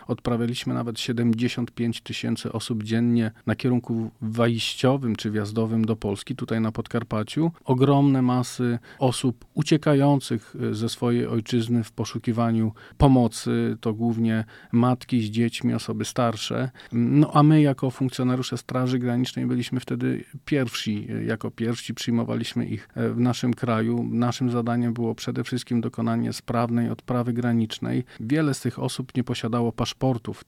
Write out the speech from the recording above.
odprawialiśmy nawet 75 tysięcy osób dziennie na kierunku wejściowym czy wjazdowym do Polski, tutaj na Podkarpaciu. Ogromne masy osób uciekających ze swojej ojczyzny w poszukiwaniu pomocy, to głównie matki z dziećmi, osoby starsze. No a my jako funkcjonariusze Straży Granicznej byliśmy wtedy jako pierwsi przyjmowaliśmy ich w naszym kraju. Naszym zadaniem było przede wszystkim dokonanie sprawnej odprawy granicznej. Wiele z tych osób nie posiadało paszportów.